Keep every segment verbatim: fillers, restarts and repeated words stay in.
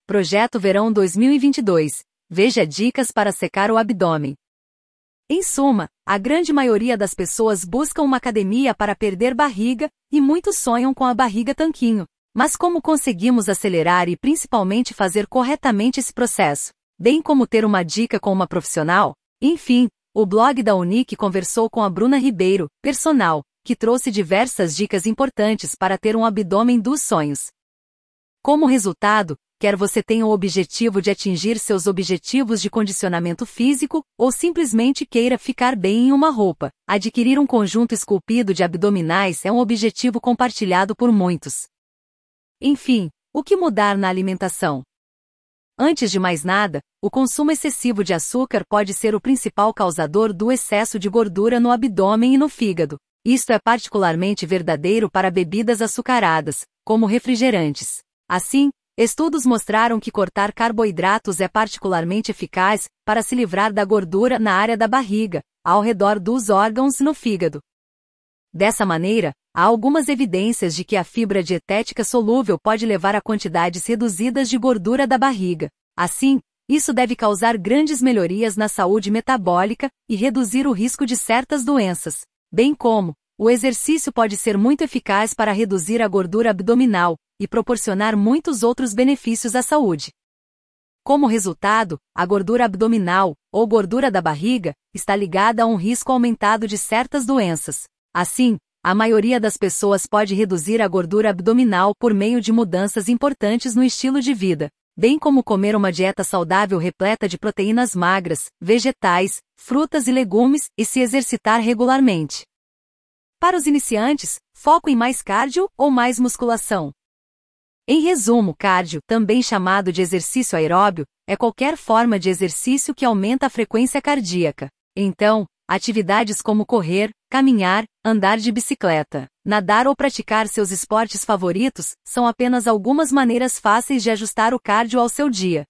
Projeto Verão dois mil e vinte e dois. Veja dicas para secar o abdômen. Em suma, a grande maioria das pessoas buscam uma academia para perder barriga, e muitos sonham com a barriga tanquinho. Mas como conseguimos acelerar e principalmente fazer corretamente esse processo? Bem como ter uma dica com uma profissional? Enfim, o blog da Unique conversou com a Bruna Ribeiro, personal, que trouxe diversas dicas importantes para ter um abdômen dos sonhos. Como resultado, quer você tenha o objetivo de atingir seus objetivos de condicionamento físico, ou simplesmente queira ficar bem em uma roupa, adquirir um conjunto esculpido de abdominais é um objetivo compartilhado por muitos. Enfim, o que mudar na alimentação? Antes de mais nada, o consumo excessivo de açúcar pode ser o principal causador do excesso de gordura no abdômen e no fígado. Isto é particularmente verdadeiro para bebidas açucaradas, como refrigerantes. Assim, estudos mostraram que cortar carboidratos é particularmente eficaz para se livrar da gordura na área da barriga, ao redor dos órgãos e no fígado. Dessa maneira, há algumas evidências de que a fibra dietética solúvel pode levar a quantidades reduzidas de gordura da barriga. Assim, isso deve causar grandes melhorias na saúde metabólica e reduzir o risco de certas doenças. Bem como, o exercício pode ser muito eficaz para reduzir a gordura abdominal e proporcionar muitos outros benefícios à saúde. Como resultado, a gordura abdominal, ou gordura da barriga, está ligada a um risco aumentado de certas doenças. Assim, a maioria das pessoas pode reduzir a gordura abdominal por meio de mudanças importantes no estilo de vida, bem como comer uma dieta saudável repleta de proteínas magras, vegetais, frutas e legumes e se exercitar regularmente. Para os iniciantes, foco em mais cardio ou mais musculação. Em resumo, cardio, também chamado de exercício aeróbio, é qualquer forma de exercício que aumenta a frequência cardíaca. Então, atividades como correr, caminhar, andar de bicicleta, nadar ou praticar seus esportes favoritos são apenas algumas maneiras fáceis de ajustar o cardio ao seu dia.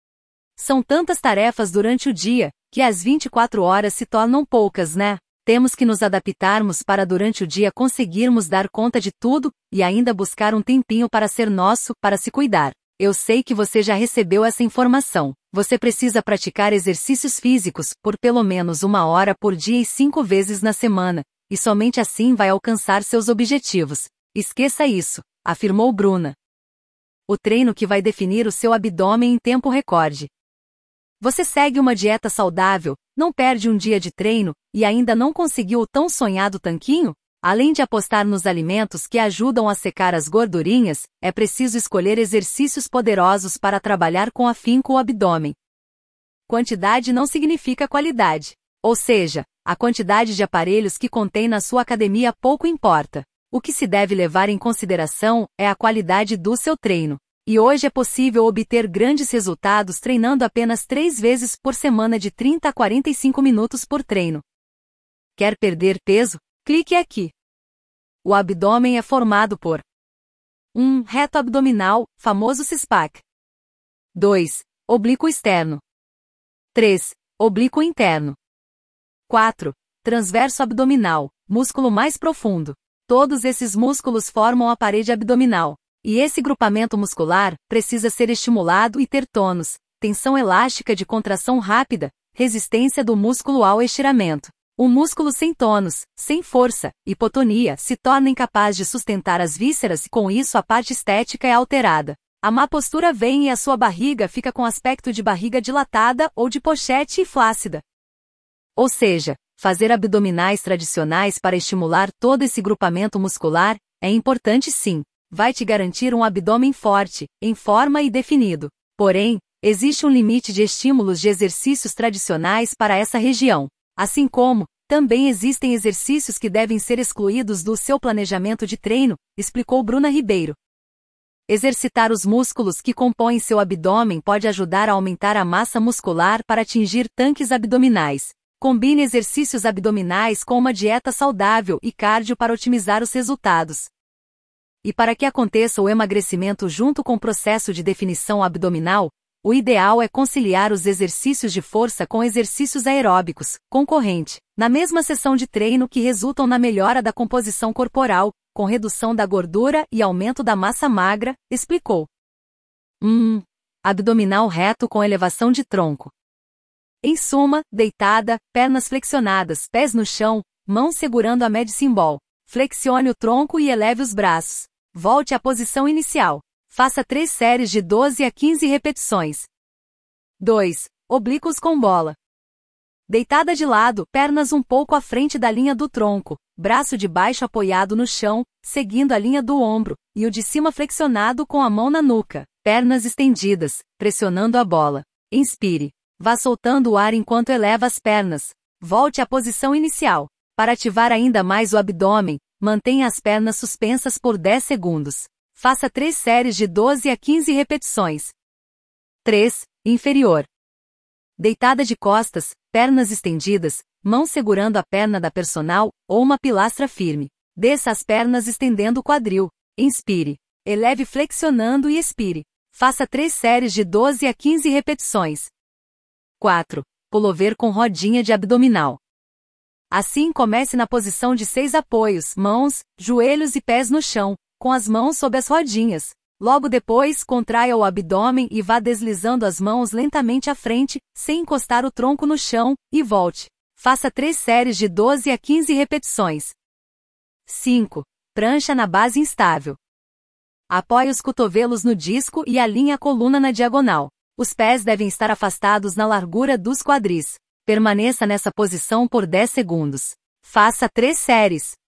São tantas tarefas durante o dia, que as vinte e quatro horas se tornam poucas, né? Temos que nos adaptarmos para durante o dia conseguirmos dar conta de tudo, e ainda buscar um tempinho para ser nosso, para se cuidar. Eu sei que você já recebeu essa informação. Você precisa praticar exercícios físicos por pelo menos uma hora por dia e cinco vezes na semana, e somente assim vai alcançar seus objetivos. Esqueça isso, afirmou Bruna. O treino que vai definir o seu abdômen em tempo recorde. Você segue uma dieta saudável, não perde um dia de treino, e ainda não conseguiu o tão sonhado tanquinho? Além de apostar nos alimentos que ajudam a secar as gordurinhas, é preciso escolher exercícios poderosos para trabalhar com afinco o abdômen. Quantidade não significa qualidade. Ou seja, a quantidade de aparelhos que contém na sua academia pouco importa. O que se deve levar em consideração é a qualidade do seu treino. E hoje é possível obter grandes resultados treinando apenas três vezes por semana de trinta a quarenta e cinco minutos por treino. Quer perder peso? Clique aqui. O abdômen é formado por um. Reto abdominal, famoso six-pack. dois. Oblíquo externo. três. Oblíquo interno. quatro. Transverso abdominal, músculo mais profundo. Todos esses músculos formam a parede abdominal. E esse grupamento muscular precisa ser estimulado e ter tônus, tensão elástica de contração rápida, resistência do músculo ao estiramento. Um músculo sem tônus, sem força, hipotonia, se torna incapaz de sustentar as vísceras e com isso a parte estética é alterada. A má postura vem e a sua barriga fica com aspecto de barriga dilatada ou de pochete e flácida. Ou seja, fazer abdominais tradicionais para estimular todo esse grupamento muscular é importante sim. Vai te garantir um abdômen forte, em forma e definido. Porém, existe um limite de estímulos de exercícios tradicionais para essa região. Assim como, também existem exercícios que devem ser excluídos do seu planejamento de treino, explicou Bruna Ribeiro. Exercitar os músculos que compõem seu abdômen pode ajudar a aumentar a massa muscular para atingir tanques abdominais. Combine exercícios abdominais com uma dieta saudável e cardio para otimizar os resultados. E para que aconteça o emagrecimento junto com o processo de definição abdominal, o ideal é conciliar os exercícios de força com exercícios aeróbicos, concorrente, na mesma sessão de treino que resultam na melhora da composição corporal, com redução da gordura e aumento da massa magra, explicou. Hum, abdominal reto com elevação de tronco. Em suma, deitada, pernas flexionadas, pés no chão, mãos segurando a medicine ball. Flexione o tronco e eleve os braços. Volte à posição inicial. Faça três séries de doze a quinze repetições. dois. Oblíquos com bola. Deitada de lado, pernas um pouco à frente da linha do tronco, braço de baixo apoiado no chão, seguindo a linha do ombro, e o de cima flexionado com a mão na nuca, pernas estendidas, pressionando a bola. Inspire. Vá soltando o ar enquanto eleva as pernas. Volte à posição inicial. Para ativar ainda mais o abdômen, mantenha as pernas suspensas por dez segundos. Faça três séries de doze a quinze repetições. três. Inferior. Deitada de costas, pernas estendidas, mãos segurando a perna da personal, ou uma pilastra firme. Desça as pernas estendendo o quadril. Inspire. Eleve flexionando e expire. Faça três séries de doze a quinze repetições. quatro. Pullover com rodinha de abdominal. Assim comece na posição de seis apoios, mãos, joelhos e pés no chão, com as mãos sob as rodinhas. Logo depois, contraia o abdômen e vá deslizando as mãos lentamente à frente, sem encostar o tronco no chão, e volte. Faça três séries de doze a quinze repetições. cinco. Prancha na base instável. Apoie os cotovelos no disco e alinhe a coluna na diagonal. Os pés devem estar afastados na largura dos quadris. Permaneça nessa posição por dez segundos. Faça três séries.